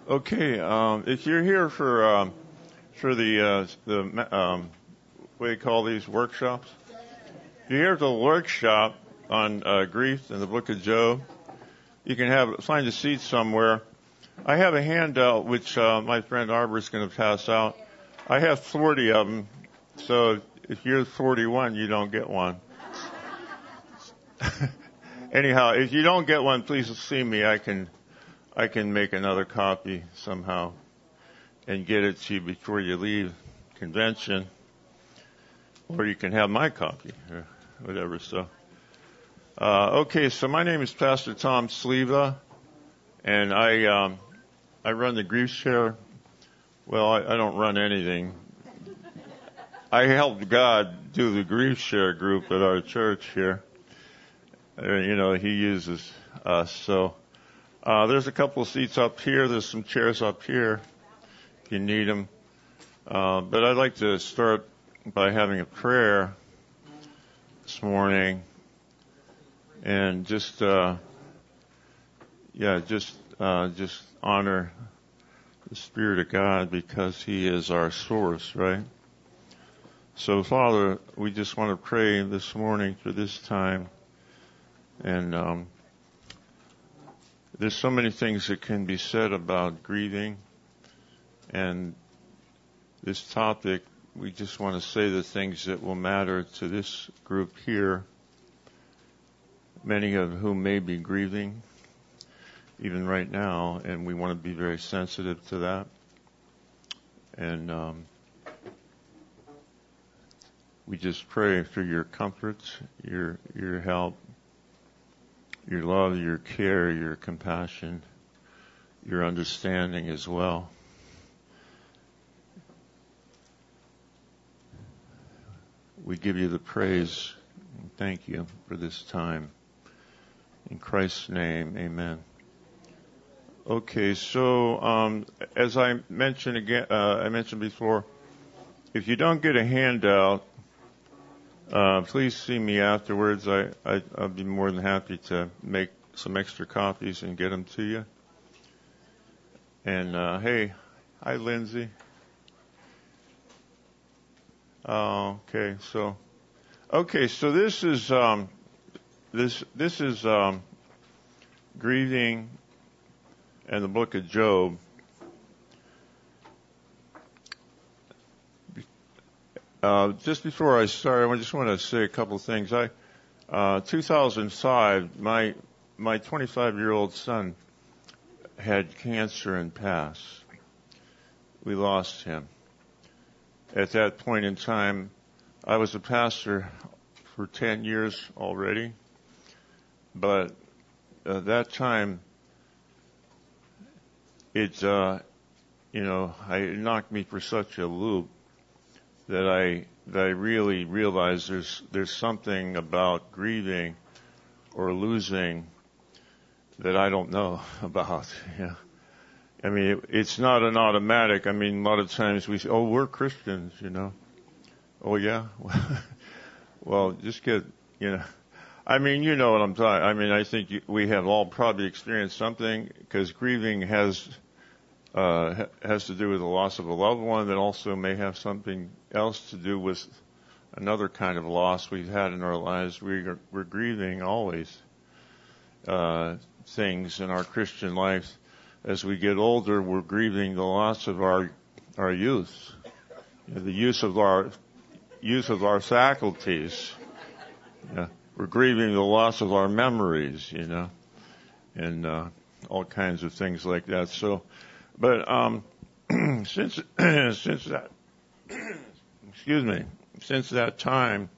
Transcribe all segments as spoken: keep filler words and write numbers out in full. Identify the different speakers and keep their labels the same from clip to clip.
Speaker 1: Okay, um, if you're here for um, for the uh, the um, what do you call these workshops? If you're here for the workshop on uh, grief in the Book of Job, you can have find a seat somewhere. I have a handout which uh, my friend Arbor is going to pass out. I have forty of them, so if you're forty-one, you don't get one. Anyhow, if you don't get one, please see me. I can. I can make another copy somehow and get it to you before you leave convention, or you can have my copy or whatever. So, uh, okay. So my name is Pastor Tom Sleva, and I um, I run the grief share. Well, I, I don't run anything. I helped God do the grief share group at our church here. Uh, you know, He uses us. So. Uh, there's a couple of seats up here. There's some chairs up here if you need them. Uh, but I'd like to start by having a prayer this morning and just, uh, yeah, just, uh, just honor the Spirit of God because He is our source, right? So, Father, we just want to pray this morning for this time and, um, there's so many things that can be said about grieving, and this topic, we just want to say the things that will matter to this group here, many of whom may be grieving, even right now, and we want to be very sensitive to that. And um, we just pray for your comfort, your your help, your love, your care, your compassion, your understanding as well. We give you the praise and thank you for this time. In Christ's name, amen. Okay, so um, as I mentioned again, uh, I mentioned before, if you don't get a handout, Uh, please see me afterwards. I, I, I'll be more than happy to make some extra copies and get them to you. And, uh, hey, hi, Lindsay. Oh, okay, so, okay, so this is, um, this, this is, um, grieving and the book of Job. Uh, just before I start, I just want to say a couple of things. I, uh, two thousand five, my, my twenty-five-year-old son had cancer and passed. We lost him. At that point in time, I was a pastor for ten years already, but at that time, it, uh, you know, I, it knocked me for such a loop that I that I really realized there's there's something about grieving or losing that I don't know about. Yeah, I mean it, it's not an automatic. I mean a lot of times we say, "Oh, we're Christians," you know. Oh yeah, well just get you know. I mean you know what I'm talking. I mean I think you, we have all probably experienced something because grieving has. Uh, has to do with the loss of a loved one that also may have something else to do with another kind of loss we've had in our lives. We are, we're grieving always uh, things in our Christian life. As we get older, we're grieving the loss of our our youth, you know, the use of our use of our faculties. Yeah. We're grieving the loss of our memories, you know, and uh, all kinds of things like that. So. But um, since since that excuse me, since that time,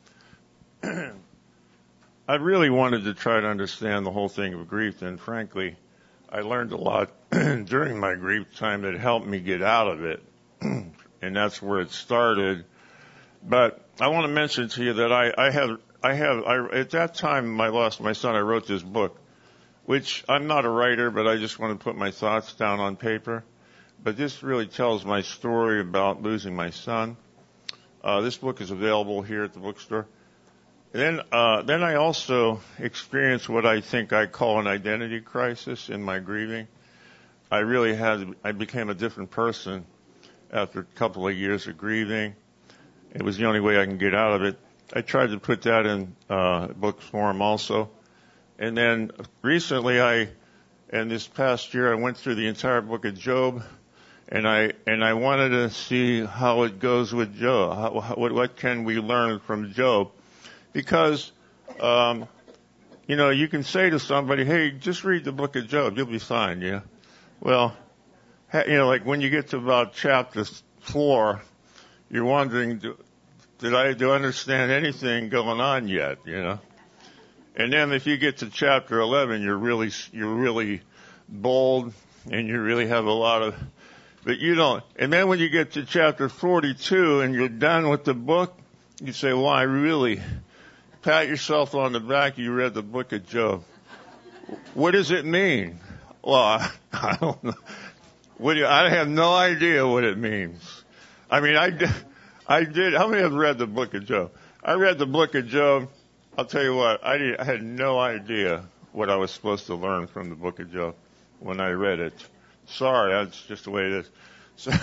Speaker 1: I really wanted to try to understand the whole thing of grief, and frankly, I learned a lot during my grief time that helped me get out of it, and that's where it started. But I want to mention to you that I, I have I have I, at that time I lost my son. I wrote this book, which I'm not a writer, but I just want to put my thoughts down on paper. But this really tells my story about losing my son. Uh, this book is available here at the bookstore. And then, uh, then I also experienced what I think I call an identity crisis in my grieving. I really had, I became a different person after a couple of years of grieving. It was the only way I can get out of it. I tried to put that in uh, book form also. And then recently I, and this past year, I went through the entire book of Job, and I and I wanted to see how it goes with Job. How, what, what can we learn from Job? Because, um, you know, you can say to somebody, hey, just read the book of Job. You'll be fine, yeah? Well, you know, like when you get to about chapter four, you're wondering, do, did I do I understand anything going on yet, you know? And then if you get to chapter eleven, you're really, you're really bold and you really have a lot of, but you don't. And then when you get to chapter forty-two and you're done with the book, you say, well, I really pat yourself on the back. You read the book of Job. What does it mean? Well, I, I don't know. What do you, I have no idea what it means. I mean, I did, I did. How many have read the book of Job? I read the book of Job. I'll tell you what, I, did, I had no idea what I was supposed to learn from the book of Job when I read it. Sorry, that's just the way it is. So,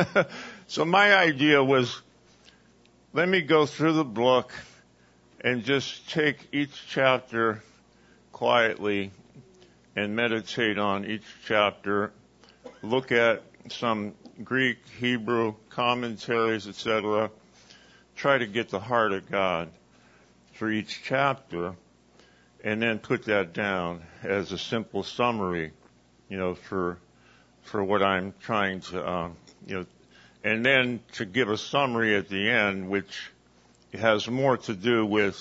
Speaker 1: so my idea was, let me go through the book and just take each chapter quietly and meditate on each chapter, look at some Greek, Hebrew commentaries, et cetera, try to get the heart of God for each chapter, and then put that down as a simple summary, you know, for for what I'm trying to, um, you know, and then to give a summary at the end, which has more to do with,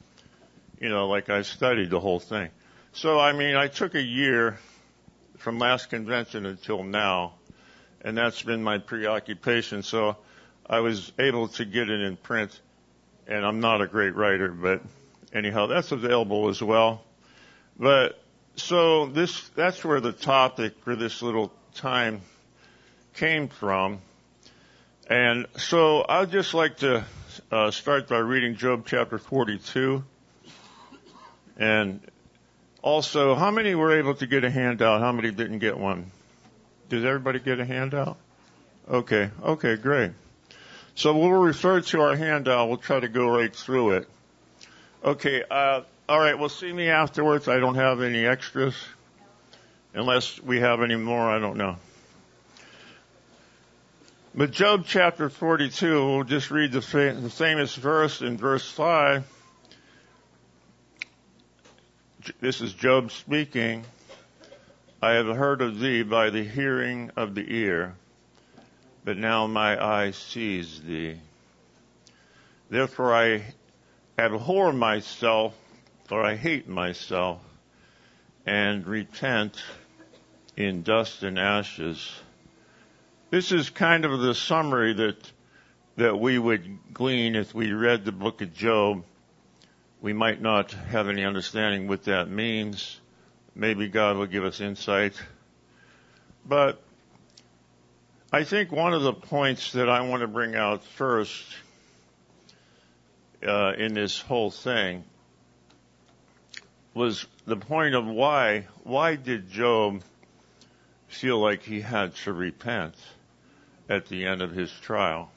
Speaker 1: you know, like I studied the whole thing. So, I mean, I took a year from last convention until now, and that's been my preoccupation. So I was able to get it in print. And I'm not a great writer, but anyhow, that's available as well. But so this, that's where the topic for this little time came from. And so I'd just like to uh, start by reading Job chapter forty-two. And also, how many were able to get a handout? How many didn't get one? Did everybody get a handout? Okay, okay, great. So we'll refer to our handout. We'll try to go right through it. Okay, uh, all right, well, see me afterwards. I don't have any extras. Unless we have any more, I don't know. But Job chapter forty-two, we'll just read the, fam- the famous verse in verse five. This is Job speaking. I have heard of thee by the hearing of the ear, but now my eye sees thee. Therefore I abhor myself, or I hate myself, and repent in dust and ashes. This is kind of the summary that that we would glean if we read the book of Job. We might not have any understanding what that means. Maybe God will give us insight. But I think one of the points that I want to bring out first uh, in this whole thing was the point of why, why did Job feel like he had to repent at the end of his trial?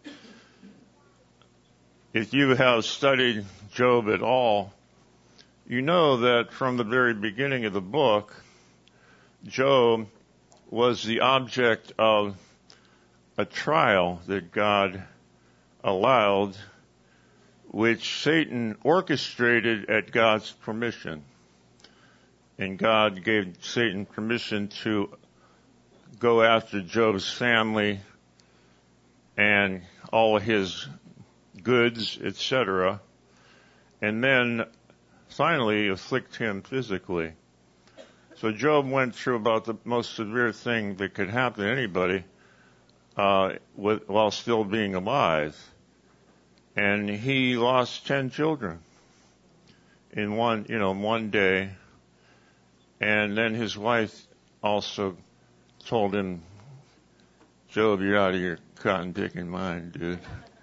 Speaker 1: If you have studied Job at all, you know that from the very beginning of the book, Job was the object of a trial that God allowed, which Satan orchestrated at God's permission. And God gave Satan permission to go after Job's family and all of his goods, et cetera, and then finally afflict him physically. So Job went through about the most severe thing that could happen to anybody uh, with, while still being alive. And he lost ten children in one, you know, one day. And then his wife also told him, Job, you're out of your cotton picking mind, dude.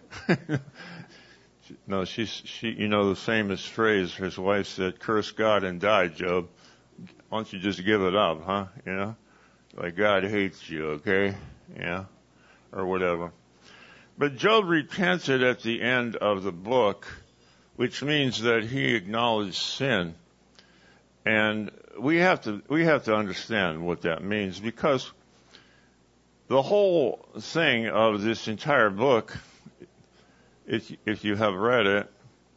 Speaker 1: No, she's, she, you know, the famous phrase his wife said, curse God and die, Job. Why don't you just give it up, huh? You know? like God hates you, okay? Yeah, or whatever. But Job repented at the end of the book, which means that he acknowledged sin. And we have to we have to understand what that means, because the whole thing of this entire book, if if you have read it,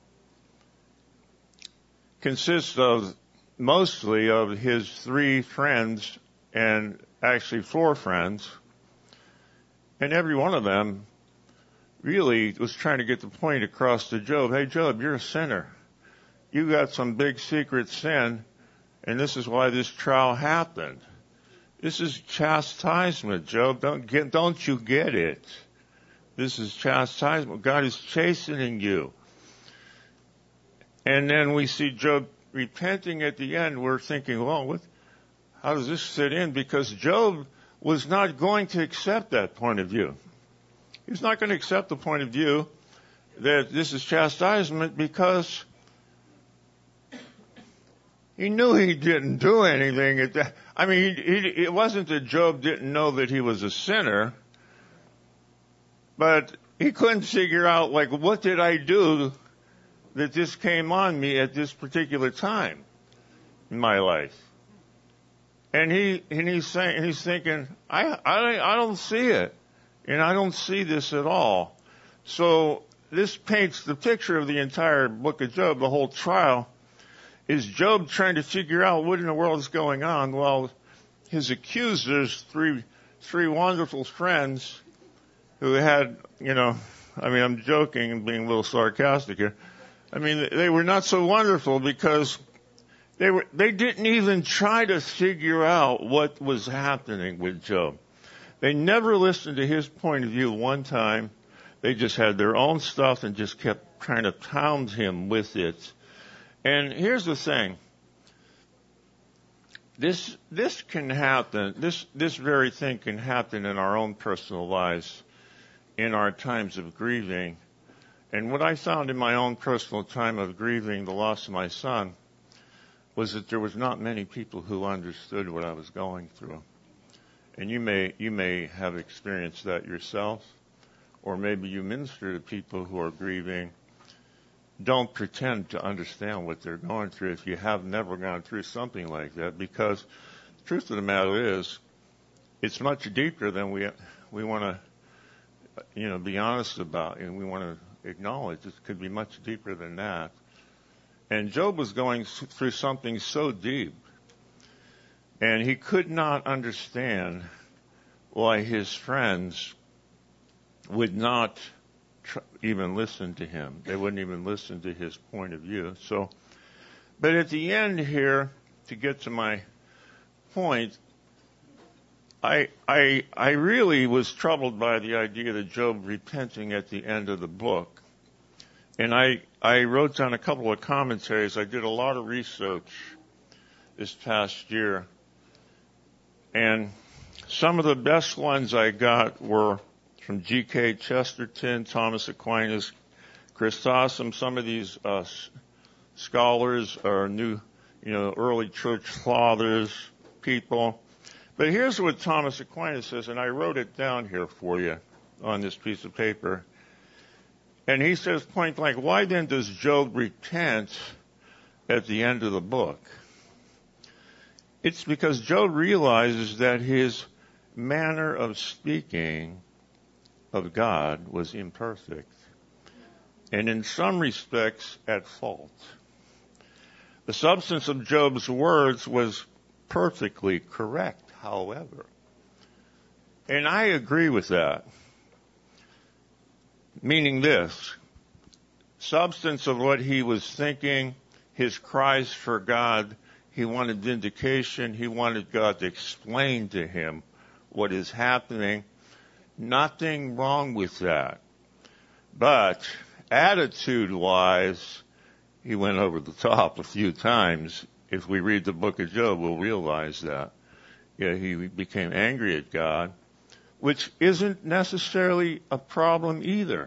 Speaker 1: consists of mostly of his three friends, and actually four friends, and every one of them really was trying to get the point across to Job. Hey, Job, you're a sinner. You got some big secret sin, and this is why this trial happened. This is chastisement, Job. Don't get, don't you get it? This is chastisement. God is chastening you. And then we see Job repenting at the end. We're thinking, well, what, how does this fit in? Because Job was not going to accept that point of view. He was not going to accept the point of view that this is chastisement, because he knew he didn't do anything. At that. I mean, he, he, it wasn't that Job didn't know that he was a sinner, but he couldn't figure out, like, what did I do that this came on me at this particular time in my life? And he and he's saying, he's thinking, I I I don't see it, and I don't see this at all. So this paints the picture of the entire book of Job. The whole trial is Job trying to figure out what in the world is going on. Well, his accusers, three three wonderful friends who had, you know, I mean, I'm joking and being a little sarcastic here. I mean, they were not so wonderful, because they were, they didn't even try to figure out what was happening with Job. They never listened to his point of view one time. They just had their own stuff and just kept trying to pound him with it. And here's the thing. This, this can happen. This, this very thing can happen in our own personal lives, in our times of grieving. And what I found in my own personal time of grieving the loss of my son was that there was not many people who understood what I was going through. And you may you may have experienced that yourself, or maybe you minister to people who are grieving. Don't pretend to understand what they're going through if you have never gone through something like that, because the truth of the matter is, it's much deeper than we we want to, you know, be honest about, and we want to acknowledge. It could be much deeper than that. And Job was going through something so deep, and he could not understand why his friends would not tr- even listen to him. They wouldn't even listen to his point of view. So, but at the end here, to get to my point, I, I, I really was troubled by the idea that Job repenting at the end of the book. And I, I wrote down a couple of commentaries. I did a lot of research this past year. And some of the best ones I got were from G K Chesterton, Thomas Aquinas, Chrysostom. Some of these uh, scholars are new, you know, early church fathers, people. But here's what Thomas Aquinas says, and I wrote it down here for you on this piece of paper. And he says point blank, why then does Job repent at the end of the book? It's because Job realizes that his manner of speaking of God was imperfect, and in some respects at fault. The substance of Job's words was perfectly correct, however. And I agree with that. Meaning this, substance of what he was thinking, his cries for God, he wanted vindication, he wanted God to explain to him what is happening. Nothing wrong with that. But attitude-wise, he went over the top a few times. If we read the book of Job, we'll realize that. Yeah, he became angry at God, which isn't necessarily a problem either.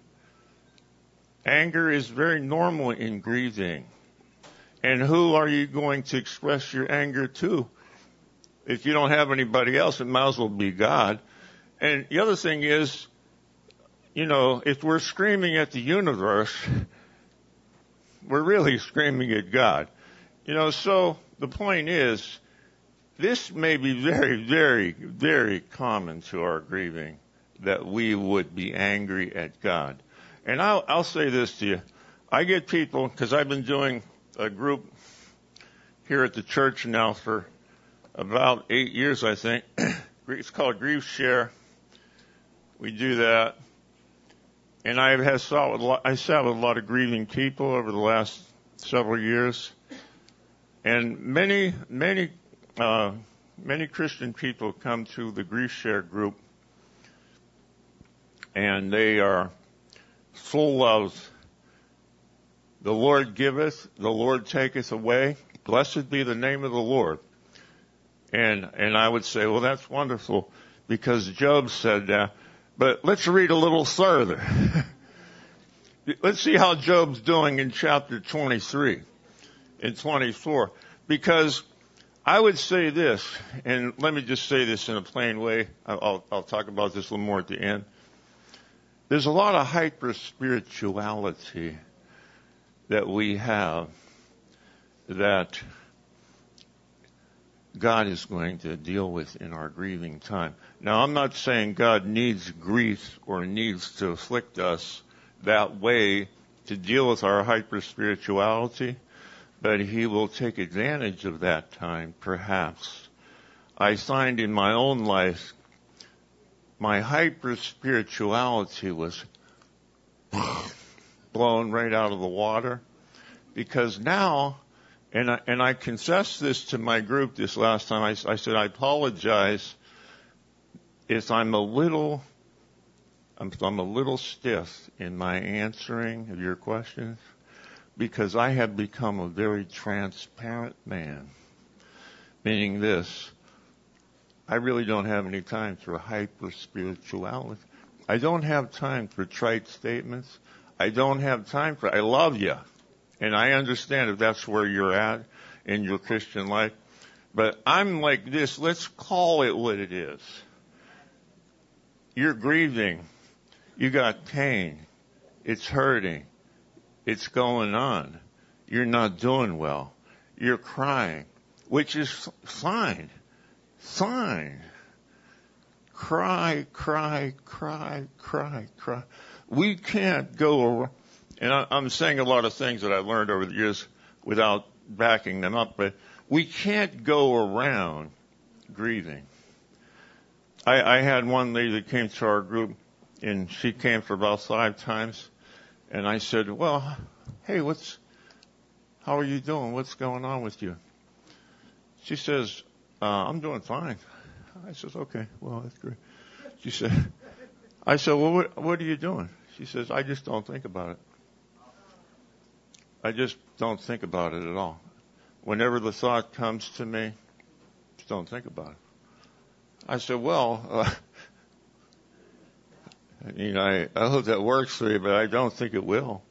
Speaker 1: Anger is very normal in grieving. And who are you going to express your anger to? If you don't have anybody else, it might as well be God. And the other thing is, you know, if we're screaming at the universe, we're really screaming at God. You know, so the point is, this may be very, very, very common to our grieving, that we would be angry at God. And I'll, I'll say this to you. I get people, because I've been doing a group here at the church now for about eight years, I think. It's called Grief Share. We do that. And I have sat with a lot, I sat with a lot of grieving people over the last several years. And many, many, uh, many Christian people come to the Grief Share group, and they are full of the Lord giveth, the Lord taketh away. Blessed be the name of the Lord. And, and I would say, well, that's wonderful, because Job said that. But let's read a little further. Let's see how Job's doing in chapter twenty-three and twenty-four. Because I would say this, and let me just say this in a plain way. I'll, I'll talk about this a little more at the end. There's a lot of hyper-spirituality that we have that God is going to deal with in our grieving time. Now, I'm not saying God needs grief or needs to afflict us that way to deal with our hyper-spirituality, but He will take advantage of that time, perhaps. I find in my own life, my hyper-spirituality was blown right out of the water, because now, and I, and I confessed this to my group this last time, I, I said, I apologize if I'm a little, I'm, I'm a little stiff in my answering of your questions, because I have become a very transparent man. Meaning this, I really don't have any time for hyper-spirituality. I don't have time for trite statements. I don't have time for, I love you. And I understand if that's where you're at in your Christian life. But I'm like this, let's call it what it is. You're grieving. You got pain. It's hurting. It's going on. You're not doing well. You're crying, which is fine. Fine. Cry, cry, cry, cry, cry. We can't go around. And I, I'm saying a lot of things that I've learned over the years without backing them up, but we can't go around grieving. I, I had one lady that came to our group, and she came for about five times, and I said, well, hey, what's, how are you doing? What's going on with you? She says, uh, I'm doing fine. I says, okay, well, that's great. She said, I said, well, what, what are you doing? She says, I just don't think about it. I just don't think about it at all. Whenever the thought comes to me, just don't think about it. I said, well, uh, you know, I, I hope that works for you, but I don't think it will.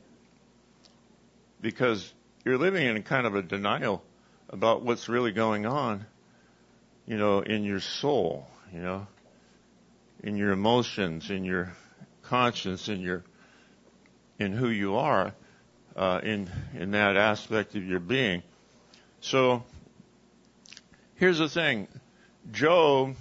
Speaker 1: Because you're living in kind of a denial about what's really going on, you know, in your soul, you know, in your emotions, in your conscience, in your, in who you are. Uh, in, in that aspect of your being. So, here's the thing. Job,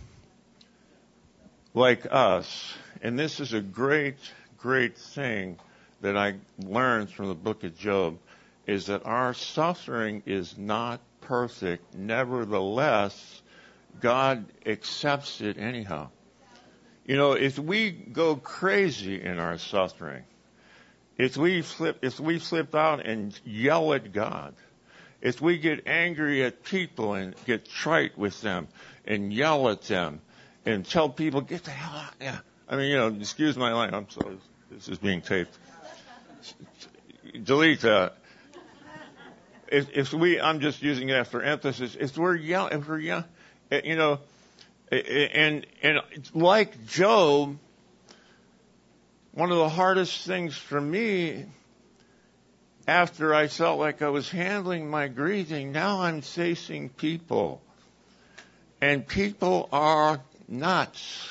Speaker 1: like us, and this is a great, great thing that I learned from the book of Job, is that our suffering is not perfect. Nevertheless, God accepts it anyhow. You know, if we go crazy in our suffering, If we flip, if we flip out and yell at God, if we get angry at people and get trite with them and yell at them and tell people, get the hell out, yeah. I mean, you know, excuse my line. I'm sorry. This is being taped. Delete that. If, if we, I'm just using that for emphasis. If we're yelling, if we're yelling, you know, and, and like Job, one of the hardest things for me, after I felt like I was handling my grieving, now I'm facing people. And people are nuts.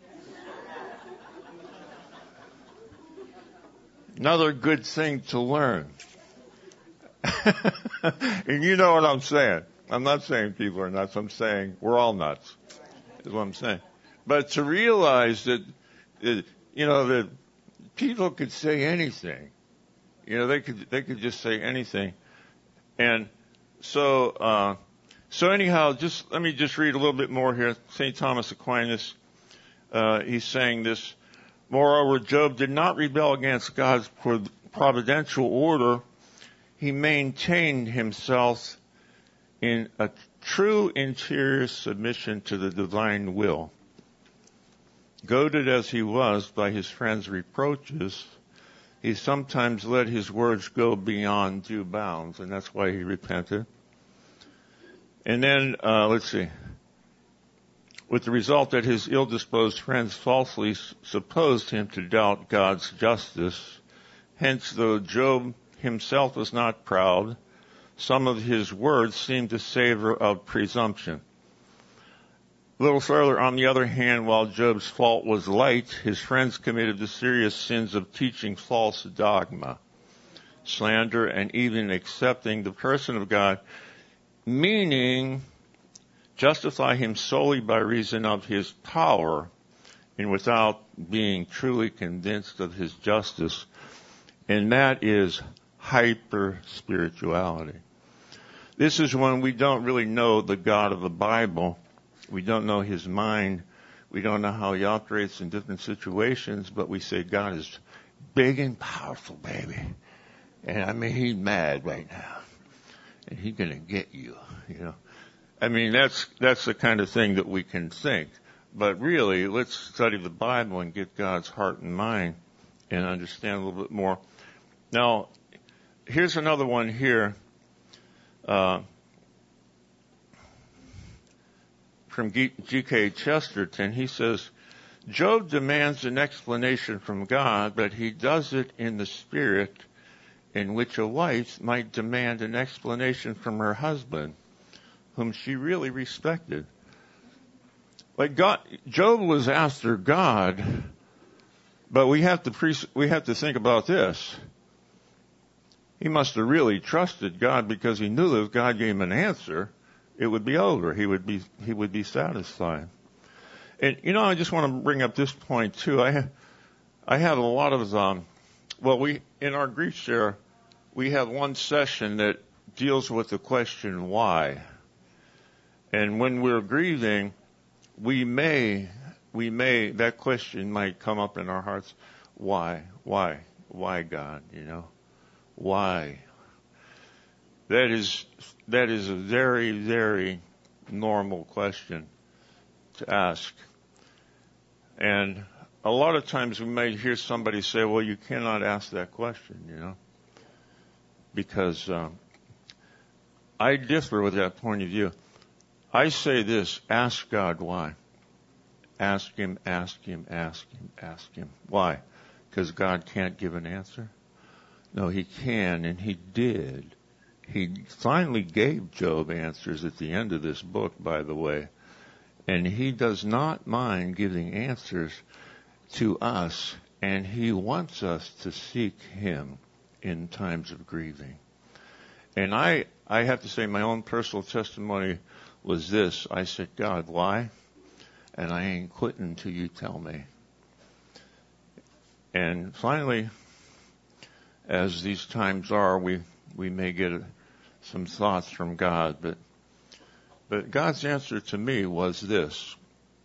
Speaker 1: Another good thing to learn. And you know what I'm saying. I'm not saying people are nuts. I'm saying we're all nuts, is what I'm saying. But to realize that, that you know, that people could say anything. You know, they could they could just say anything. And so, uh, so anyhow, just let me just read a little bit more here. Saint Thomas Aquinas, uh, he's saying this. Moreover, Job did not rebel against God's providential order. He maintained himself in a true interior submission to the divine will. Goaded as he was by his friends' reproaches, he sometimes let his words go beyond due bounds, and that's why he repented. And then, uh, let's see, with the result that his ill-disposed friends falsely supposed him to doubt God's justice. Hence, though Job himself was not proud, some of his words seemed to savor of presumption. A little further, on the other hand, while Job's fault was light, his friends committed the serious sins of teaching false dogma, slander, and even accepting the person of God, meaning justify him solely by reason of his power and without being truly convinced of his justice. And that is hyper-spirituality. This is when we don't really know the God of the Bible. We don't know his mind. We don't know how he operates in different situations, but we say God is big and powerful, baby. And I mean, he's mad right now. And he's going to get you, you know. I mean, that's, that's the kind of thing that we can think. But really, let's study the Bible and get God's heart and mind and understand a little bit more. Now, here's another one here. Uh, from G K Chesterton. He says, Job demands an explanation from God, but he does it in the spirit in which a wife might demand an explanation from her husband, whom she really respected. Like God, Job was after God, but we have to pre- we have to think about this. He must have really trusted God because he knew that if God gave him an answer, it would be over. He would be he would be satisfied. And you know, I just want to bring up this point too. I ha- I had a lot of um, well, we in our grief share, we have one session that deals with the question why. And when we're grieving, we may we may that question might come up in our hearts. Why? Why? Why God? You know? Why? That is that is a very, very normal question to ask. And a lot of times we may hear somebody say, well, you cannot ask that question, you know, because um, I differ with that point of view. I say this, ask God why. Ask him, ask him, ask him, ask him. Why? Because God can't give an answer? No, he can, and he did. He finally gave Job answers at the end of this book, by the way. And he does not mind giving answers to us, and he wants us to seek him in times of grieving. And I, I have to say my own personal testimony was this. I said, God, why? And I ain't quitting until you tell me. And finally, as these times are, we, we may get some thoughts from God, but, but God's answer to me was this.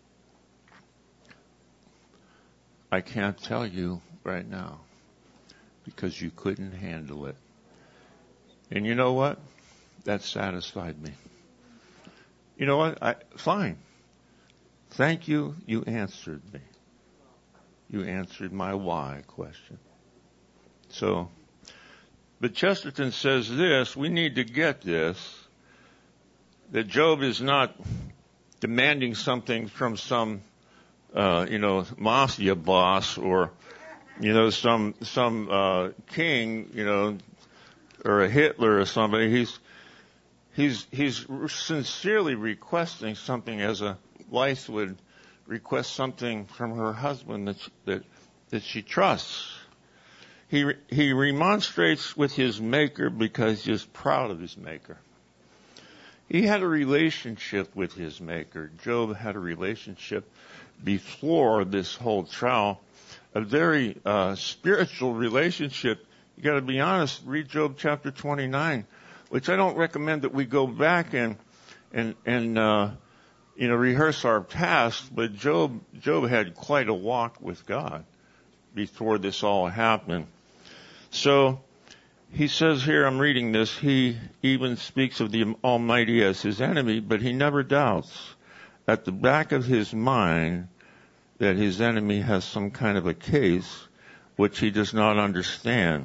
Speaker 1: I can't tell you right now because you couldn't handle it. And you know what? That satisfied me. You know what? I, fine. Thank you. You answered me. You answered my why question. So, but Chesterton says this, we need to get this, that Job is not demanding something from some, uh, you know, mafia boss or, you know, some, some, uh, king, you know, or a Hitler or somebody. He's, he's he's sincerely requesting something, as a wife would request something from her husband that that that she trusts. He he remonstrates with his Maker because he's proud of his Maker. He had a relationship with his Maker. Job had a relationship before this whole trial, a very uh, spiritual relationship. You got to be honest. Read Job chapter twenty-nine, which I don't recommend that we go back and and and uh, you know rehearse our past. But Job Job had quite a walk with God before this all happened. So he says here, I'm reading this, he even speaks of the Almighty as his enemy, but he never doubts at the back of his mind that his enemy has some kind of a case which he does not understand,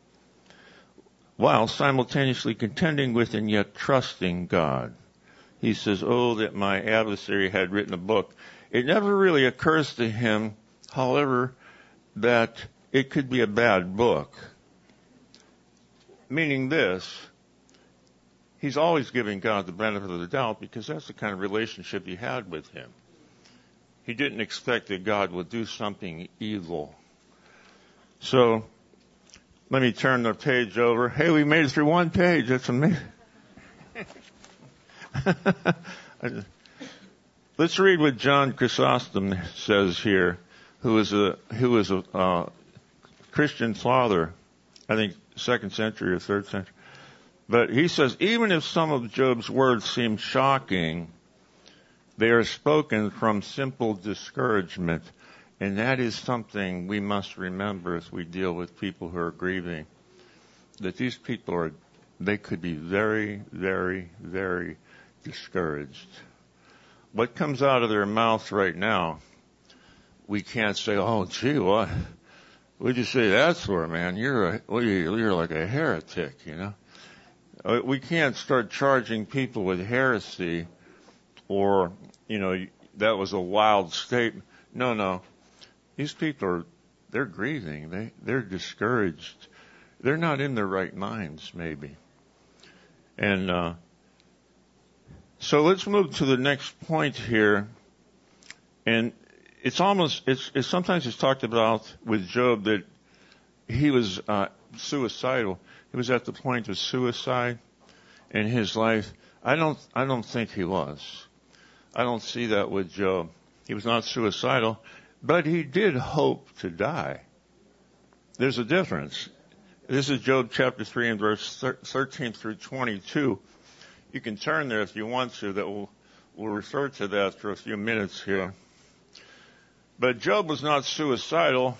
Speaker 1: while simultaneously contending with and yet trusting God. He says, oh, that my adversary had written a book. It never really occurs to him, however, that it could be a bad book. Meaning this, he's always giving God the benefit of the doubt because that's the kind of relationship he had with him. He didn't expect that God would do something evil. So, let me turn the page over. Hey, we made it through one page. That's amazing. Let's read what John Chrysostom says here, who is a who is a uh, Christian father, I think second century or third century. But he says, even if some of Job's words seem shocking, they are spoken from simple discouragement. And that is something we must remember as we deal with people who are grieving. That these people are, they could be very, very, very discouraged. What comes out of their mouth right now, we can't say, oh, gee, what? What'd you say that's for, man? You're a, well, you're like a heretic, you know. We can't start charging people with heresy or, you know, that was a wild statement. No, no. These people are, they're grieving. They, they're discouraged. They're not in their right minds, maybe. And, uh, so let's move to the next point here. And it's almost, it's, it's sometimes it's talked about with Job that he was, uh, suicidal. He was at the point of suicide in his life. I don't, I don't think he was. I don't see that with Job. He was not suicidal, but he did hope to die. There's a difference. This is Job chapter three and verse thirteen through twenty-two. You can turn there if you want to. That will, we'll refer to that for a few minutes here. But Job was not suicidal,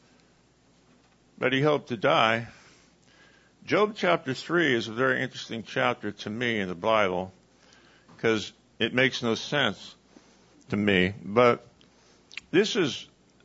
Speaker 1: but he hoped to die. Job chapter three is a very interesting chapter to me in the Bible because it makes no sense to me. But this is,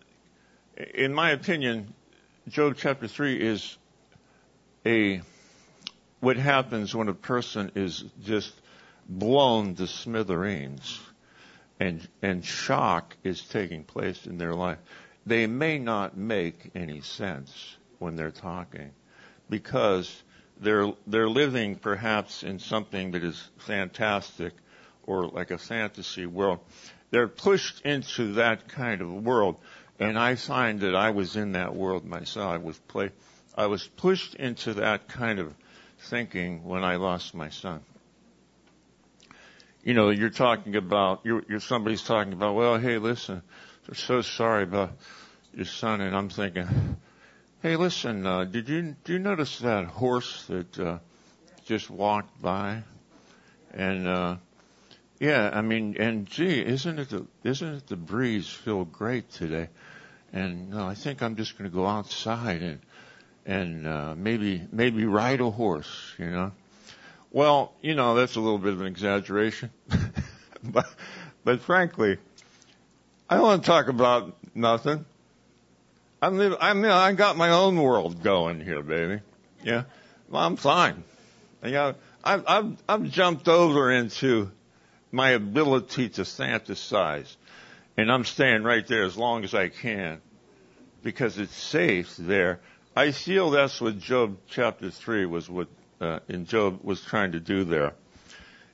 Speaker 1: in my opinion, Job chapter three is a, what happens when a person is just blown to smithereens. And, and shock is taking place in their life. They may not make any sense when they're talking because they're, they're living perhaps in something that is fantastic or like a fantasy world. They're pushed into that kind of world. And I find that I was in that world myself. I was play, I was pushed into that kind of thinking when I lost my son. You know, you're talking about, you're, you're somebody's talking about, well, hey, listen, I'm so sorry about your son. And I'm thinking, hey, listen, uh, did you, do you notice that horse that, uh, just walked by? And, uh, yeah, I mean, and gee, isn't it the, isn't it the breeze feel great today? And, no, I think I'm just going to go outside and, and, uh, maybe, maybe ride a horse, you know? Well, you know, that's a little bit of an exaggeration. but, but frankly, I don't want to talk about nothing. I'm, live, I'm, I got my own world going here, baby. Yeah. Well, I'm fine. You know, I've, I've, I've jumped over into my ability to fantasize. And I'm staying right there as long as I can because it's safe there. I feel that's what Job chapter three was what, uh, in Job was trying to do there.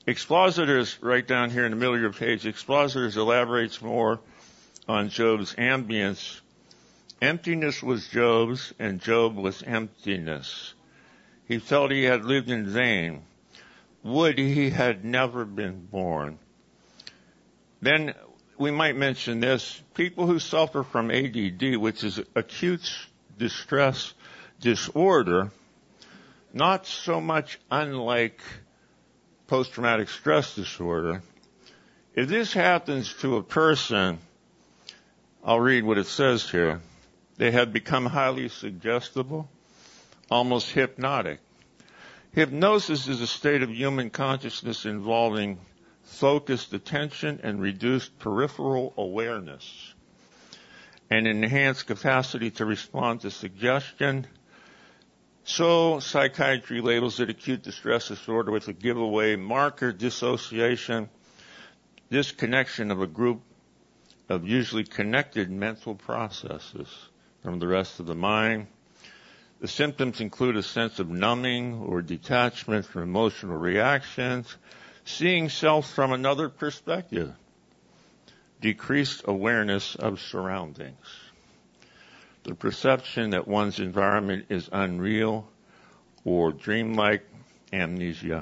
Speaker 1: Expositors, right down here in the middle of your page, Expositors elaborates more on Job's ambience. Emptiness was Job's, and Job was emptiness. He felt he had lived in vain. Would he had never been born. Then we might mention this. People who suffer from A D D, which is acute distress disorder, not so much unlike post-traumatic stress disorder. If this happens to a person, I'll read what it says here. They have become highly suggestible, almost hypnotic. Hypnosis is a state of human consciousness involving focused attention and reduced peripheral awareness, and enhanced capacity to respond to suggestion. So psychiatry labels it acute distress disorder with a giveaway marker: dissociation, disconnection of a group of usually connected mental processes from the rest of the mind. The symptoms include a sense of numbing or detachment from emotional reactions, seeing self from another perspective, decreased awareness of surroundings, the perception that one's environment is unreal or dreamlike, amnesia.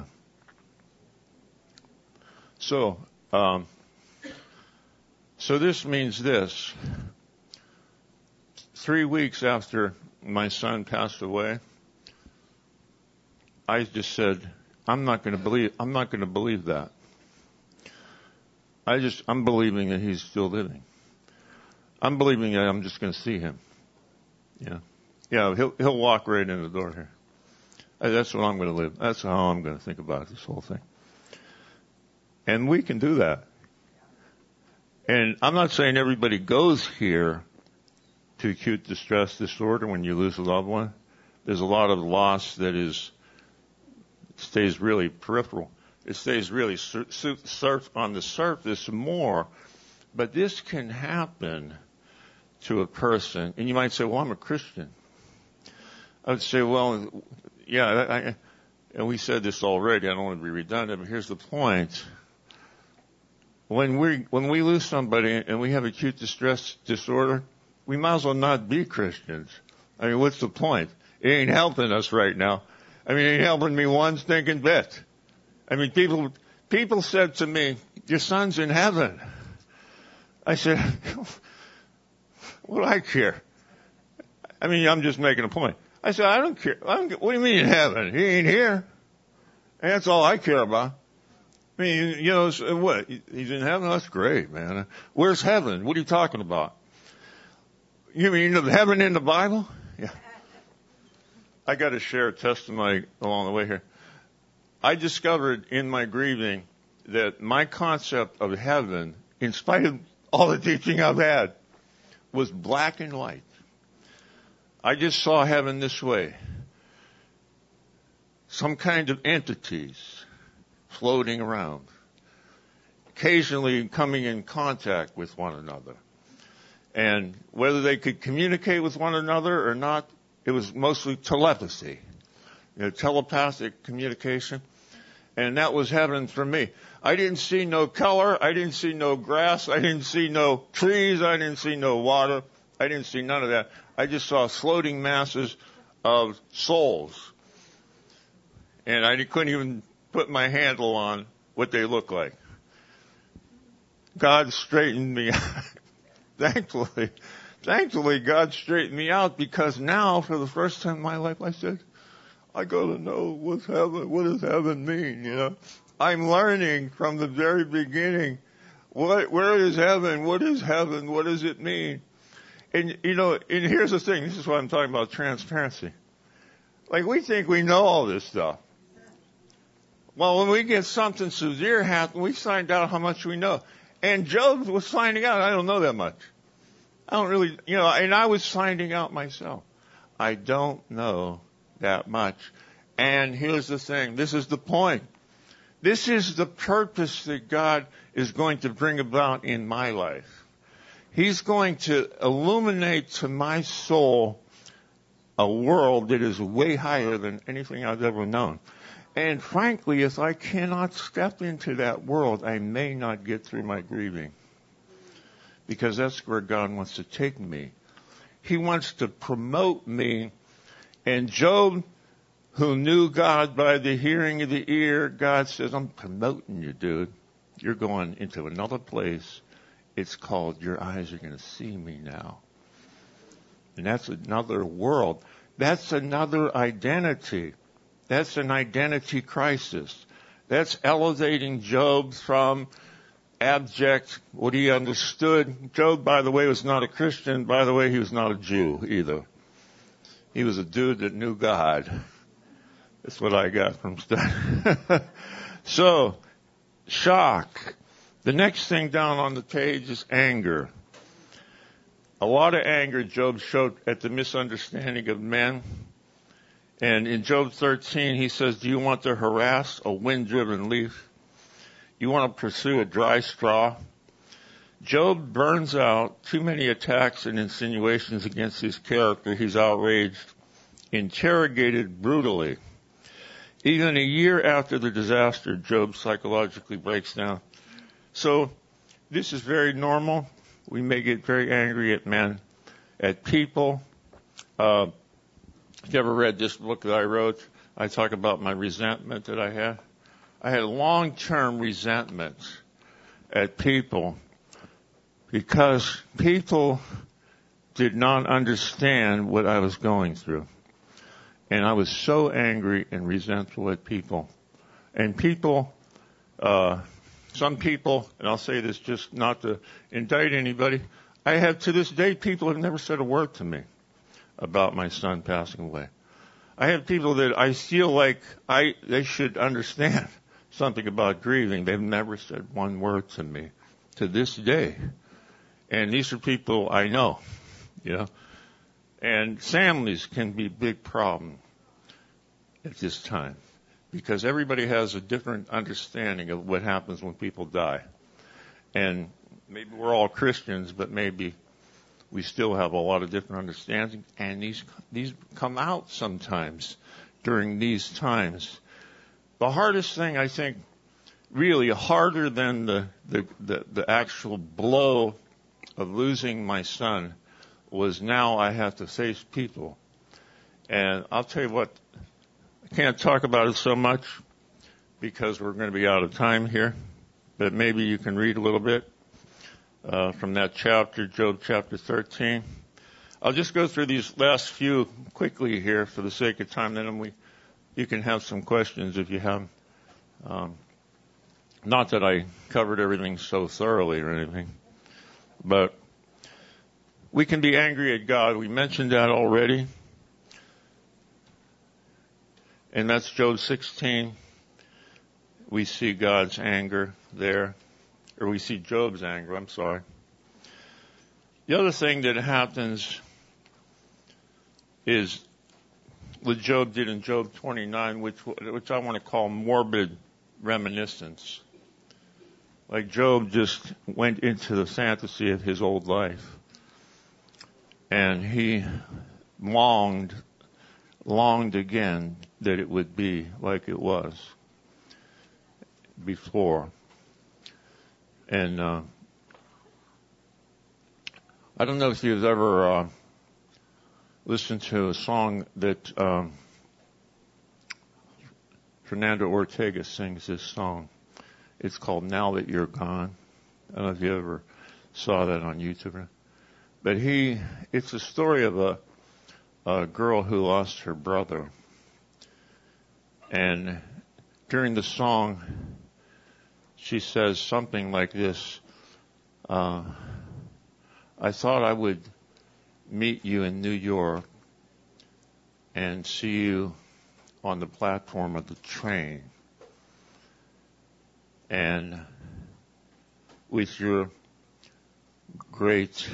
Speaker 1: So, um, so this means this. Three weeks after my son passed away, I just said, I'm not going to believe, I'm not going to believe that. I just, I'm believing that he's still living. I'm believing that I'm just going to see him. Yeah. Yeah, he'll, he'll walk right in the door here. That's what I'm going to live. That's how I'm going to think about this whole thing. And we can do that. And I'm not saying everybody goes here to acute distress disorder when you lose a loved one. There's a lot of loss that is stays really peripheral. It stays really sur- surf on the surface more. But this can happen to a person. And you might say, well, I'm a Christian. I would say, well, yeah, I, I, and we said this already. I don't want to be redundant, but here's the point. When we when we lose somebody and we have acute distress disorder, we might as well not be Christians. I mean, what's the point? It ain't helping us right now. I mean, it ain't helping me one stinking bit. I mean, people people said to me, your son's in heaven. I said, what do I care? I mean, I'm just making a point. I said, I don't care. I don't, what do you mean in heaven? He ain't here. And that's all I care about. I mean, you know, what? He's in heaven? That's great, man. Where's heaven? What are you talking about? You mean heaven in the Bible? Yeah. I got to share a testimony along the way here. I discovered in my grieving that my concept of heaven, in spite of all the teaching I've had, was black and white. I just saw heaven this way. Some kind of entities floating around, occasionally coming in contact with one another. And whether they could communicate with one another or not, it was mostly telepathy, you know, telepathic communication. And that was heaven for me. I didn't see no color. I didn't see no grass. I didn't see no trees. I didn't see no water. I didn't see none of that. I just saw floating masses of souls. And I couldn't even put my handle on what they look like. God straightened me out. Thankfully, thankfully, God straightened me out, because now, for the first time in my life, I said, I got to know what's heaven. What does heaven mean? You know, I'm learning from the very beginning. What, where is heaven? What is heaven? What does it mean? And you know, and here's the thing. This is what I'm talking about: transparency. Like, we think we know all this stuff. Well, when we get something severe happen, we find out how much we know. And Job was finding out, I don't know that much. I don't really, you know, and I was finding out myself. I don't know that much. And here's the thing. This is the point. This is the purpose that God is going to bring about in my life. He's going to illuminate to my soul a world that is way higher than anything I've ever known. And frankly, if I cannot step into that world, I may not get through my grieving. Because that's where God wants to take me. He wants to promote me. And Job, who knew God by the hearing of the ear, God says, I'm promoting you, dude. You're going into another place. It's called your eyes are going to see me now. And that's another world. That's another identity. That's an identity crisis. That's elevating Job from abject, what he understood. Job, by the way, was not a Christian. By the way, he was not a Jew either. He was a dude that knew God. That's what I got from studying. So, shock. The next thing down on the page is anger. A lot of anger Job showed at the misunderstanding of men. And in Job thirteen, he says, do you want to harass a wind-driven leaf? You want to pursue a dry straw? Job burns out too many attacks and insinuations against his character. He's outraged, interrogated brutally. Even a year after the disaster, Job psychologically breaks down. So this is very normal. We may get very angry at men, at people. Uh, if you ever read this book that I wrote, I talk about my resentment that I had. I had long-term resentment at people because people did not understand what I was going through. And I was so angry and resentful at people. And people, uh, some people, and I'll say this just not to indict anybody, I have to this day, people have never said a word to me about my son passing away. I have people that I feel like I, they should understand something about grieving. They've never said one word to me to this day. And these are people I know, you know. And families can be a big problem at this time because everybody has a different understanding of what happens when people die. And maybe we're all Christians, but maybe we still have a lot of different understandings. And these, these come out sometimes during these times. The hardest thing, I think, really harder than the, the, the, the actual blow of losing my son was now I have to face people. And I'll tell you what, I can't talk about it so much because we're going to be out of time here, but maybe you can read a little bit uh, from that chapter, Job chapter thirteen. I'll just go through these last few quickly here for the sake of time, then we you can have some questions if you have. Um, not that I covered everything so thoroughly or anything, but we can be angry at God. We mentioned that already. And that's Job sixteen. We see God's anger there. Or we see Job's anger, I'm sorry. The other thing that happens is what Job did in Job twenty-nine, which which I want to call morbid reminiscence. Like Job just went into the fantasy of his old life. And he longed, longed again that it would be like it was before. And uh, I don't know if you've ever uh, listened to a song that um, Fernando Ortega sings this song. It's called Now That You're Gone. I don't know if you ever saw that on YouTube. But he, it's a story of a, a girl who lost her brother. And during the song, she says something like this, uh, I thought I would meet you in New York and see you on the platform of the train. And with your great,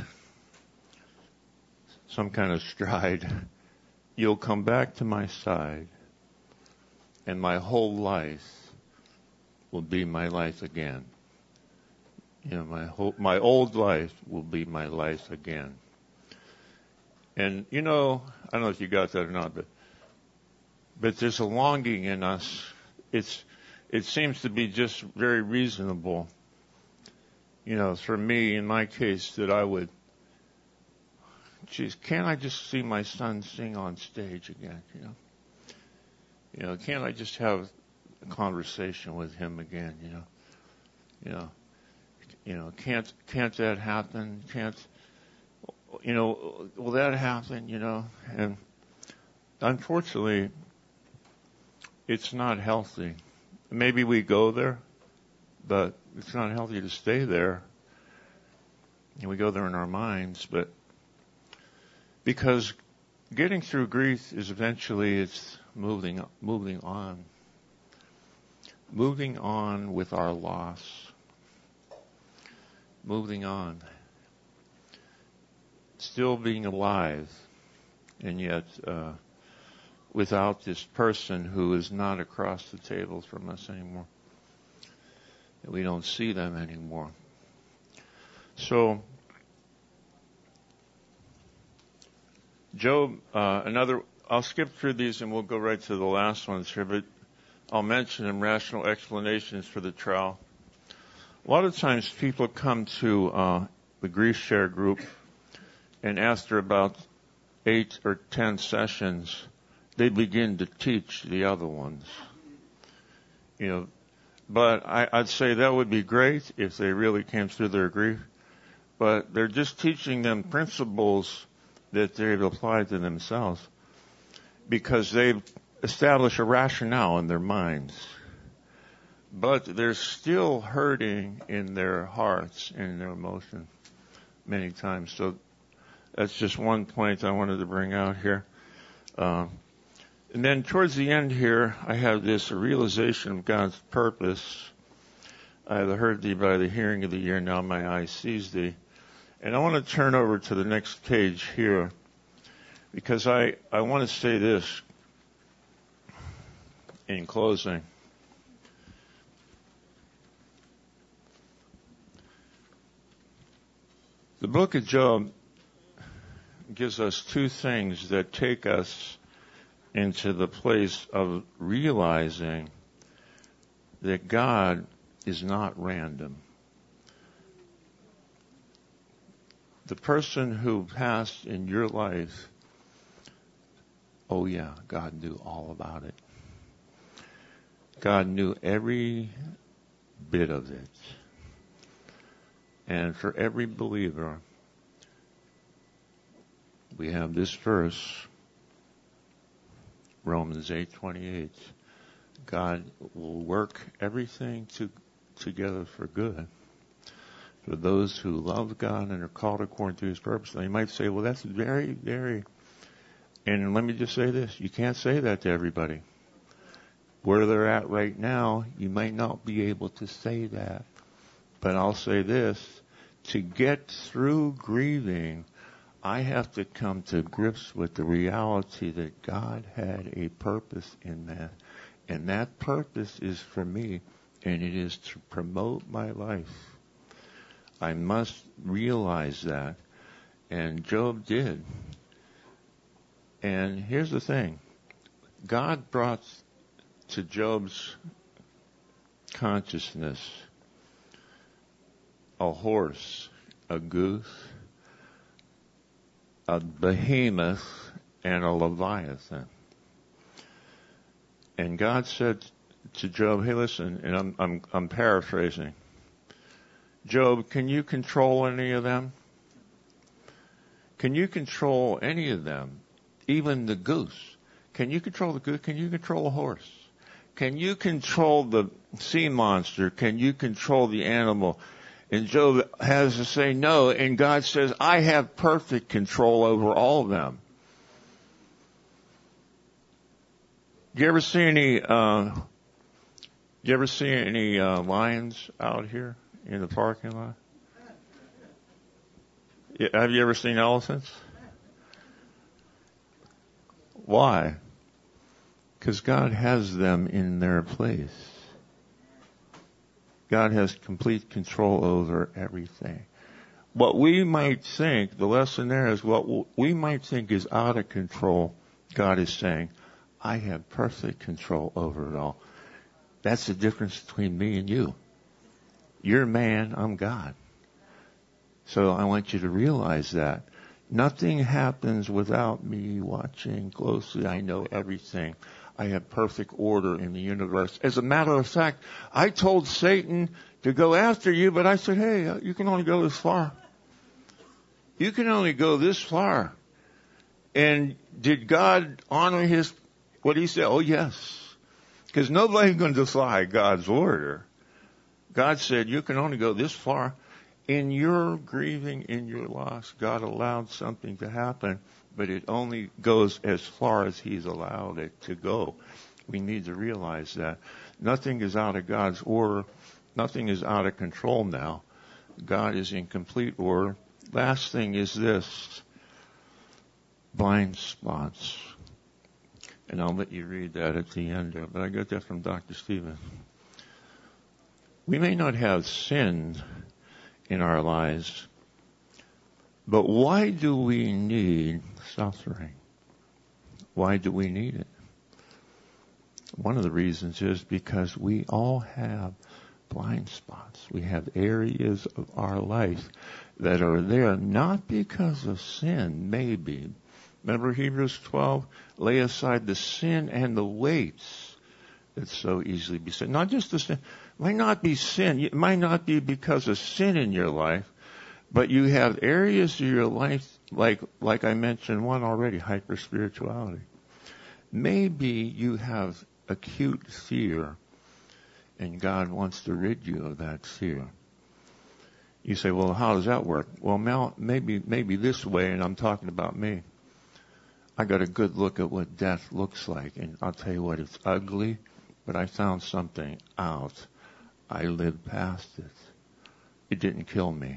Speaker 1: some kind of stride, you'll come back to my side, and my whole life will be my life again. You know, my whole, my old life will be my life again. And, you know, I don't know if you got that or not, but, but there's a longing in us it's it seems to be just very reasonable, you know, for me in my case that I would, geez, can't I just see my son sing on stage again? You know, you know, can't I just have a conversation with him again? You know, you know, you know, can't can't that happen? Can't, you know, will that happen? You know, and unfortunately, it's not healthy. Maybe we go there, but it's not healthy to stay there. And we go there in our minds, but because getting through grief is eventually it's moving moving on. Moving on with our loss. Moving on. Still being alive, and yet uh, without this person who is not across the table from us anymore. We don't see them anymore. So, Job, uh, another, I'll skip through these and we'll go right to the last ones here, but I'll mention them, rational explanations for the trial. A lot of times people come to uh, the Grief Share group, and after about eight or ten sessions, they begin to teach the other ones. You know, but I, I'd say that would be great if they really came through their grief. But they're just teaching them principles that they've applied to themselves because they've established a rationale in their minds. But they're still hurting in their hearts and in their emotions many times. So that's just one point I wanted to bring out here. Um, and then towards the end here, I have this realization of God's purpose. I have heard thee by the hearing of the ear, now my eye sees thee. And I want to turn over to the next page here because I, I want to say this in closing. The book of Job gives us two things that take us into the place of realizing that God is not random. The person who passed in your life, oh yeah, God knew all about it. God knew every bit of it. And for every believer, we have this verse, Romans eight twenty-eight. God will work everything to, together for good for those who love God and are called according to His purpose. Now you might say, well, that's very, very, and let me just say this, you can't say that to everybody. Where they're at right now, you might not be able to say that. But I'll say this, to get through grieving, I have to come to grips with the reality that God had a purpose in that. And that purpose is for me, and it is to promote my life. I must realize that. And Job did. And here's the thing. God brought to Job's consciousness a horse, a goose, a behemoth, and a leviathan. And God said to Job, hey, listen, and I'm, I'm, I'm paraphrasing. Job, can you control any of them? Can you control any of them? Even the goose. Can you control the goose? Can you control a horse? Can you control the sea monster? Can you control the animal? And Job has to say no, and God says, I have perfect control over all of them. Do you ever see any, uh, do you ever see any, uh, lions out here in the parking lot? Yeah, have you ever seen elephants? Why? Because God has them in their place. God has complete control over everything. What we might think, the lesson there is what we might think is out of control, God is saying, I have perfect control over it all. That's the difference between me and you. You're man, I'm God. So I want you to realize that. Nothing happens without me watching closely. I know everything. I have perfect order in the universe. As a matter of fact, I told Satan to go after you, but I said, hey, you can only go this far. You can only go this far. And did God honor his, what he said? Oh, yes. Because nobody's going to defy God's order. God said, you can only go this far. In your grieving, in your loss, God allowed something to happen, but it only goes as far as he's allowed it to go. We need to realize that. Nothing is out of God's order. Nothing is out of control now. God is in complete order. Last thing is this. Blind spots. And I'll let you read that at the end there, but I got that from Doctor Stephen. We may not have sinned in our lives, but why do we need suffering? Why do we need it? One of the reasons is because we all have blind spots. We have areas of our life that are there not because of sin, maybe. Remember Hebrews twelve? Lay aside the sin and the weights that so easily beset. Not just the sin. It might not be sin. It might not be because of sin in your life, but you have areas of your life, like like I mentioned one already, hyper-spirituality. Maybe you have acute fear, and God wants to rid you of that fear. You say, well, how does that work? Well, maybe maybe this way, and I'm talking about me. I got a good look at what death looks like, and I'll tell you what, it's ugly, but I found something out. I lived past it. It didn't kill me.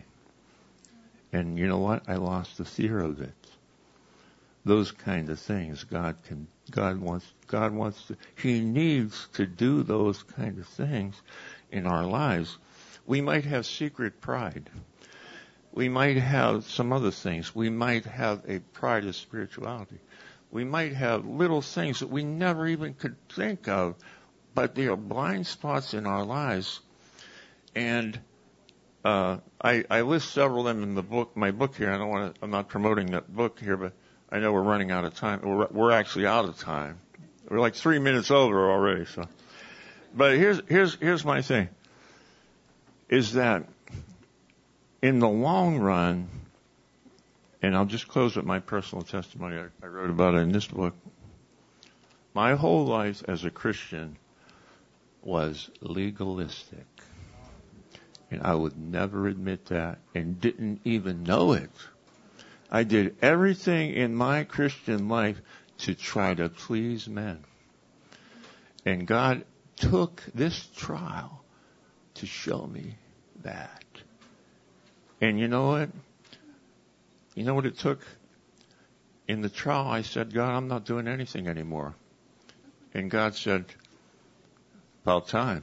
Speaker 1: And you know what? I lost the fear of it. Those kind of things God can, God wants, God wants to, He needs to do those kind of things in our lives. We might have secret pride. We might have some other things. We might have a pride of spirituality. We might have little things that we never even could think of, but they are blind spots in our lives. And uh, I, I list several of them in the book, my book here. I don't want to, I'm not promoting that book here, but I know we're running out of time. We're, we're actually out of time. We're like three minutes over already. So, but here's here's here's my thing: is that in the long run, and I'll just close with my personal testimony. I, I wrote about it in this book. My whole life as a Christian was legalistic. And I would never admit that and didn't even know it. I did everything in my Christian life to try to please men. And God took this trial to show me that. And you know what? You know what it took? In the trial, I said, God, I'm not doing anything anymore. And God said, about time.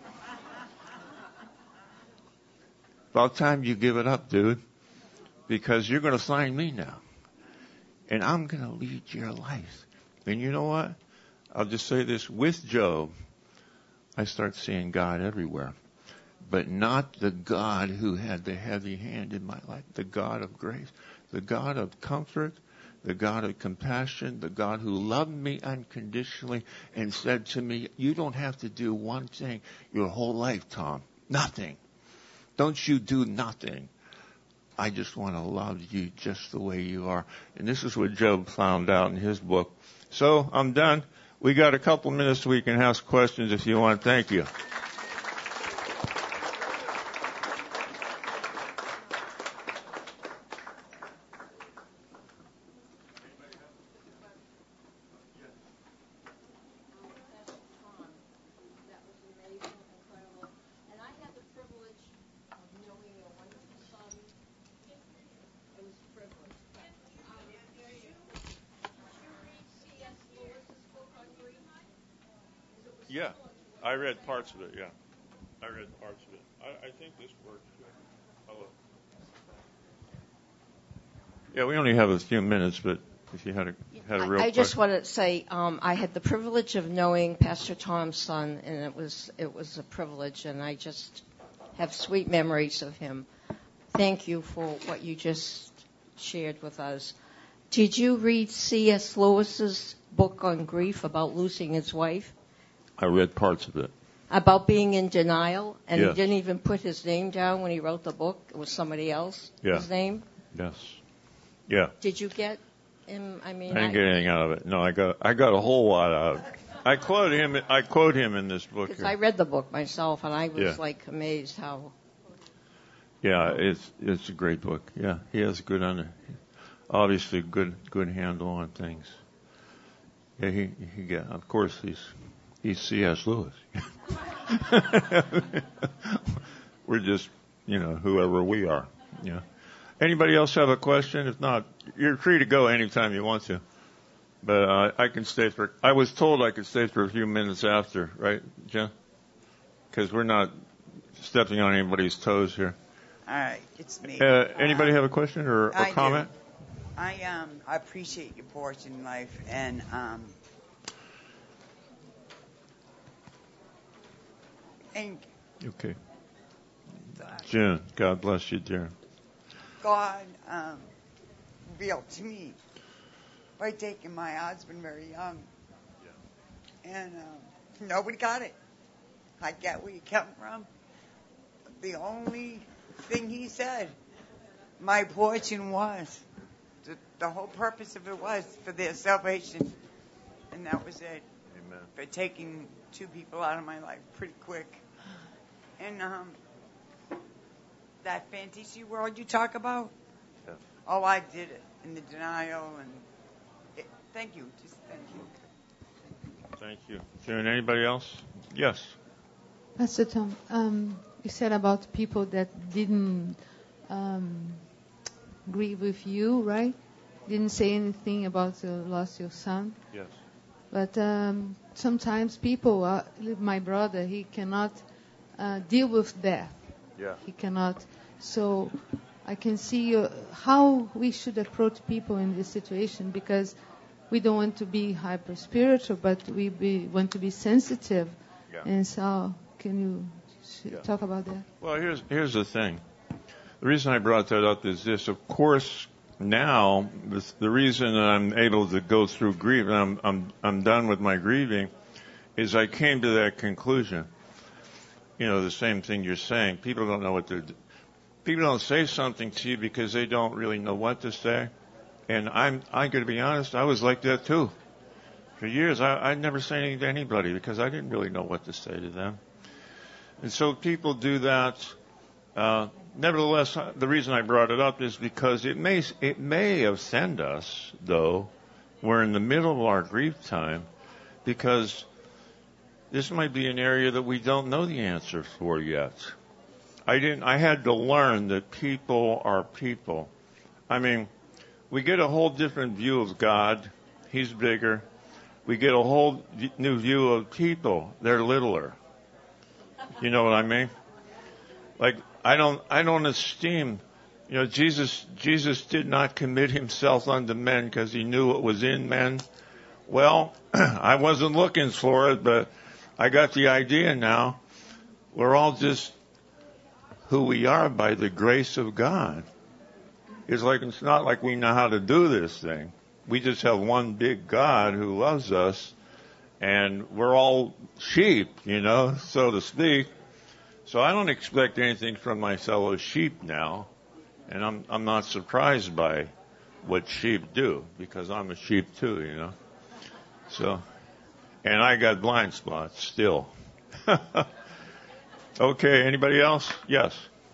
Speaker 1: About time you give it up, dude. Because you're going to find me now. And I'm going to lead your life. And you know what? I'll just say this. With Job, I start seeing God everywhere. But not the God who had the heavy hand in my life. The God of grace. The God of comfort. The God of compassion. The God who loved me unconditionally and said to me, you don't have to do one thing your whole life, Tom. Nothing. Don't you do nothing. I just want to love you just the way you are. And this is what Job found out in his book. So I'm done. We got a couple minutes so we can ask questions if you want. Thank you. Yeah, I read parts of it, yeah. I read parts of it. I, I think this works. Hello. Yeah, we only have a few minutes, but if you had a had a real
Speaker 2: I, I just
Speaker 1: question.
Speaker 2: want to say um, I had the privilege of knowing Pastor Tom's son, and it was it was a privilege, and I just have sweet memories of him. Thank you for what you just shared with us. Did you read C S. Lewis's book on grief about losing his wife?
Speaker 1: I read parts of it.
Speaker 2: About being in denial, and
Speaker 1: Yes.
Speaker 2: he didn't even put his name down when he wrote the book. It was somebody else,
Speaker 1: Yeah.
Speaker 2: his name.
Speaker 1: Yes. Yeah.
Speaker 2: Did you get him? I mean,
Speaker 1: I didn't
Speaker 2: I,
Speaker 1: get anything out of it. No, I got I got a whole lot out of it. I quote him. I quote him in this book.
Speaker 2: because
Speaker 1: Here.
Speaker 2: I read the book myself, and I was
Speaker 1: Yeah.
Speaker 2: like amazed how.
Speaker 1: Yeah, it's it's a great book. Yeah, he has a good under, obviously good good handle on things. Yeah, he he got. Of course, he's he's C S. Lewis. We're just, you know, whoever we are. Yeah. Anybody else have a question? If not, you're free to go anytime you want to. But uh, I can stay for. I was told I could stay for a few minutes after, right, Jen? Because we're not stepping on anybody's toes here.
Speaker 3: All right, it's me.
Speaker 1: Uh, anybody have a question or, or
Speaker 3: I
Speaker 1: comment?
Speaker 3: Do. I um I appreciate your portion in life, and um and
Speaker 1: Okay. Jen, God bless you, dear.
Speaker 3: God um revealed to me by taking my husband very young, and um, nobody got it. I get where you come from. The only thing he said, my portion was. The, the whole purpose of it was for their salvation. And that was it.
Speaker 1: Amen.
Speaker 3: For taking two people out of my life pretty quick. And um, that fantasy world you talk about,
Speaker 1: Yeah.
Speaker 3: oh, I did it in the denial. And it, thank you. Just thank you.
Speaker 1: Thank you. Jen, anybody else? Yes.
Speaker 4: Pastor Tom, um, you said about people that didn't um, grieve with you, right? Didn't say anything about the loss of your son.
Speaker 1: Yes.
Speaker 4: But um, sometimes people, uh, my brother, he cannot uh, deal with death.
Speaker 1: Yeah.
Speaker 4: He cannot. So I can see uh, how we should approach people in this situation, because we don't want to be hyper spiritual, but we be, want to be sensitive.
Speaker 1: Yeah.
Speaker 4: And so, can you sh-
Speaker 1: Yeah.
Speaker 4: talk about that?
Speaker 1: Well, here's here's the thing. The reason I brought that up is this. Of course, now this, the reason that I'm able to go through grief, and I'm I'm I'm done with my grieving, is I came to that conclusion. You know, the same thing you're saying. People don't know what they're. People don't say something to you because they don't really know what to say. And I'm I'm going to be honest. I was like that too. For years, I, I'd never say anything to anybody because I didn't really know what to say to them. And so people do that. Uh, nevertheless, the reason I brought it up is because it may it may offend us, though. We're in the middle of our grief time, because this might be an area that we don't know the answer for yet. I didn't. I had to learn that people are people. I mean, we get a whole different view of God. He's bigger. We get a whole new view of people. They're littler. You know what I mean? Like, I don't, I don't esteem, you know, Jesus, Jesus did not commit himself unto men because he knew what was in men. Well, I wasn't looking for it, but I got the idea now. We're all just who we are by the grace of God. It's like, it's not like we know how to do this thing. We just have one big God who loves us, and we're all sheep, you know, so to speak. So I don't expect anything from my fellow sheep now, and I'm I'm not surprised by what sheep do, because I'm a sheep too, you know. So, and I got blind spots still. Okay, anybody else? Yes.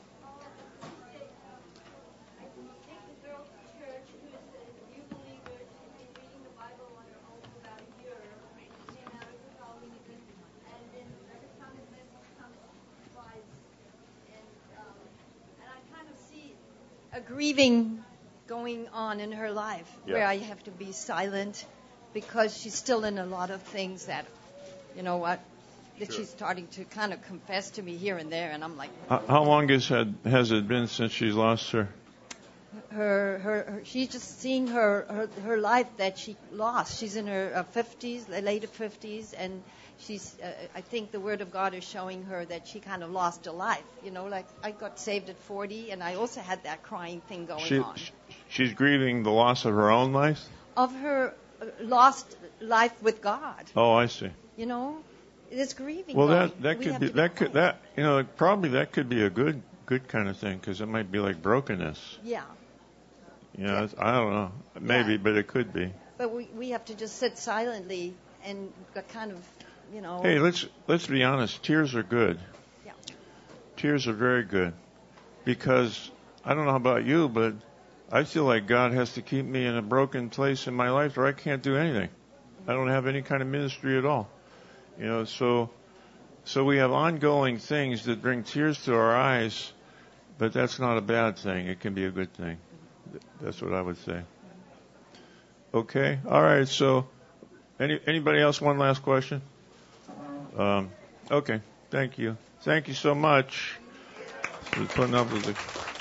Speaker 5: A grieving going on in her life,
Speaker 1: Yeah.
Speaker 5: where I have to be silent because she's still in a lot of things that, you know what, that
Speaker 1: Sure.
Speaker 5: she's starting to kind of confess to me here and there, and I'm like,
Speaker 1: How, how long has had has it been since she lost her?
Speaker 5: her, her, her she's just seeing her, her, her life that she lost. She's in her uh, fifties, later fifties, and she's, uh, I think the Word of God is showing her that she kind of lost her life. You know, like I got saved at forty, and I also had that crying thing going
Speaker 1: She,
Speaker 5: on.
Speaker 1: she's grieving the loss of her own life?
Speaker 5: Of her uh, lost life with God.
Speaker 1: Oh, I see.
Speaker 5: You know, it's grieving.
Speaker 1: Well,
Speaker 5: going.
Speaker 1: that that
Speaker 5: We
Speaker 1: could
Speaker 5: have
Speaker 1: be
Speaker 5: to be
Speaker 1: that could
Speaker 5: quiet.
Speaker 1: that you know probably that could be a good good kind of thing because it might be like brokenness.
Speaker 5: Yeah.
Speaker 1: You know,
Speaker 5: Yeah.
Speaker 1: it's- I don't know, maybe,
Speaker 5: Yeah.
Speaker 1: but it could be.
Speaker 5: But we, we have to just sit silently and kind of, you know.
Speaker 1: Hey, let's let's be honest. Tears are good.
Speaker 5: Yeah.
Speaker 1: Tears are very good because I don't know about you, but I feel like God has to keep me in a broken place in my life where I can't do anything. I don't have any kind of ministry at all. You know, so so we have ongoing things that bring tears to our eyes, but that's not a bad thing. It can be a good thing. That's what I would say. Okay. All right. So, any anybody else? One last question. Um, okay. Thank you. Thank you so much for putting up with it.